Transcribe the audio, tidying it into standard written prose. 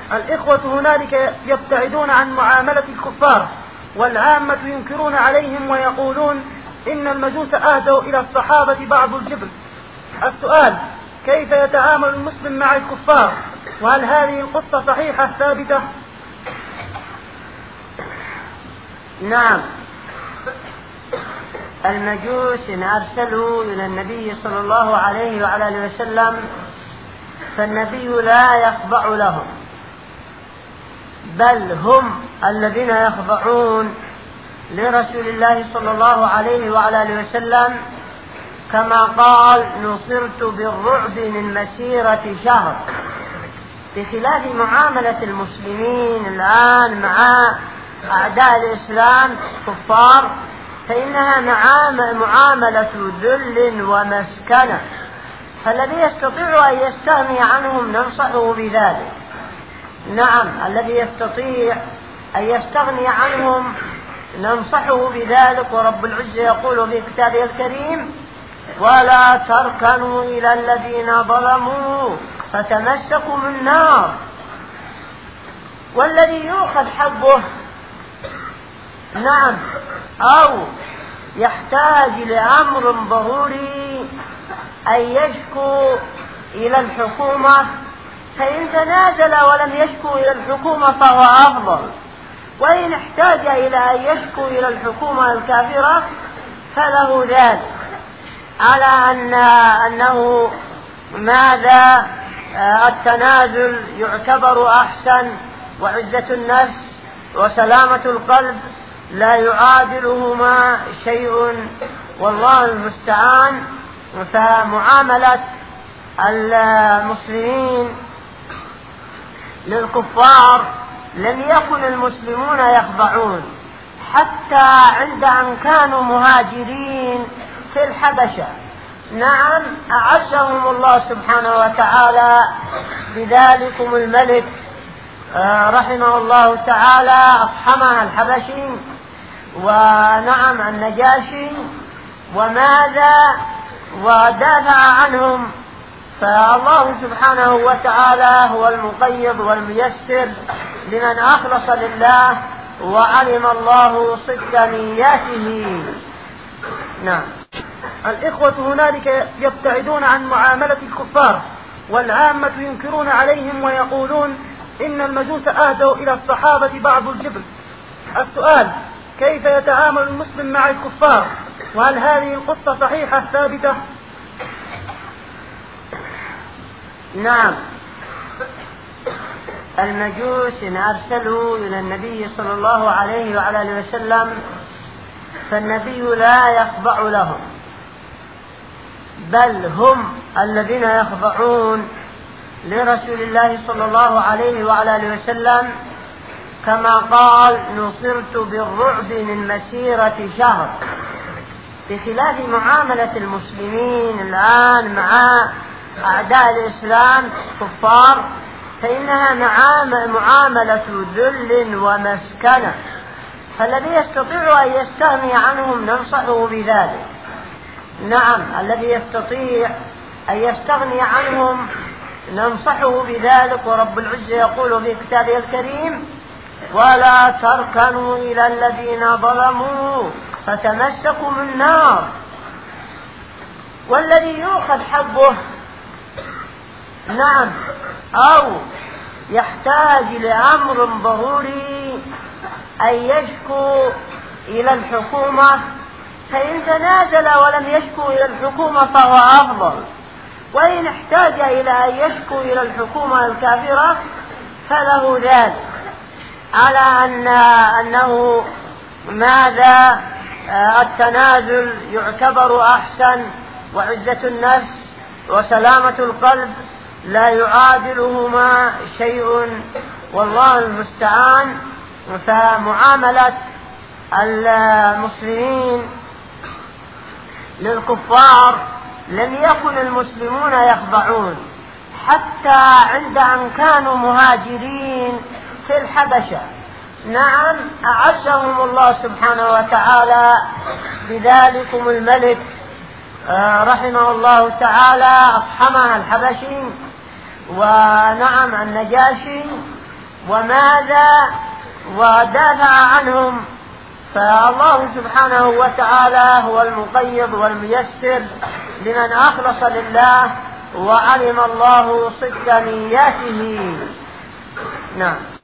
الإخوة هنالك يبتعدون عن معاملة الكفار، والعامة ينكرون عليهم ويقولون إن المجوس أهدوا إلى الصحابة بعض الجبل. السؤال: كيف يتعامل المسلم مع الكفار؟ وهل هذه القصة صحيحة ثابتة؟ نعم، المجوس إن أرسلوا إلى النبي صلى الله عليه وعلى آله وسلم فالنبي لا يخضع لهم، بل هم الذين يخضعون لرسول الله صلى الله عليه وعلى آله وسلم، كما قال: نصرت بالرعب من مسيرة شهر. بخلاف معاملة المسلمين الآن مع أعداء الإسلام كفار، فإنها معاملة ذل ومسكنة، فالذي يستطيع أن يستغني عنهم ننصحه بذلك. نعم، الذي يستطيع أن يستغني عنهم ننصحه بذلك. ورب العزة يقول في كتابه الكريم: ولا تركنوا إلى الذين ظلموا فتمسكم النار. والذي يؤخذ حقه نعم أو يحتاج لأمر ضروري أن يشكو إلى الحكومة، فإن تنازل ولم يشكو إلى الحكومة فهو أفضل، وإن احتاج إلى أن يشكو إلى الحكومة الكافرة فله ذلك، على أنه ماذا التنازل يعتبر أحسن، وعزة النفس وسلامة القلب لا يعادلهما شيء، والله المستعان. فمعاملة المسلمين للكفار لم يكن المسلمون يخضعون، حتى عند أن كانوا مهاجرين في الحبشة. نعم، أعزهم الله سبحانه وتعالى بذلكم الملك رحمه الله تعالى، أفحمها الحبشي، ونعم النجاشي، وماذا ودافع عنهم. فالله سبحانه وتعالى هو المقيض والميسر لمن أخلص لله وعلم الله صدق نياته. نعم، الإخوة هنالك يبتعدون عن معاملة الكفار، والعامة ينكرون عليهم ويقولون إن المجوس أهدوا إلى الصحابة بعض الجبل. السؤال: كيف يتعامل المسلم مع الكفار؟ وهل هذه القصة صحيحة ثابتة؟ نعم، المجوس إن أرسلوا إلى النبي صلى الله عليه وعلى آله وسلم فالنبي لا يخضع لهم، بل هم الذين يخضعون لرسول الله صلى الله عليه وعلى آله وسلم، كما قال: نصرت بالرعب من مسيرة شهر. بخلاف معاملة المسلمين الآن مع أعداء الإسلام كفار، فإنها معاملة ذل ومسكنة، فالذي يستطيع أن يستغني عنهم ننصحه بذلك. نعم، الذي يستطيع أن يستغني عنهم ننصحه بذلك. ورب العزة يقول في كتابه الكريم: ولا تركنوا إلى الذين ظلموا فتمسكم النار. والذي يؤخذ حقه نعم أو يحتاج لأمر ضروري أن يشكو إلى الحكومة، فإن تنازل ولم يشكو إلى الحكومة فهو أفضل، وإن احتاج إلى أن يشكو إلى الحكومة الكافرة فله ذلك، على أنه ماذا التنازل يعتبر أحسن، وعزة النفس وسلامة القلب لا يعادلهما شيء، والله المستعان. فمعاملة المسلمين للكفار لم يكن المسلمون يخضعون، حتى عند أن كانوا مهاجرين في الحبشة. نعم، أعزهم الله سبحانه وتعالى بذلكم الملك رحمه الله تعالى، أفحمها الحبشي، ونعم النجاشي، وماذا ودافع عنهم. فالله سبحانه وتعالى هو المقيض والميسر لمن أخلص لله وعلم الله صدق نياته. نعم.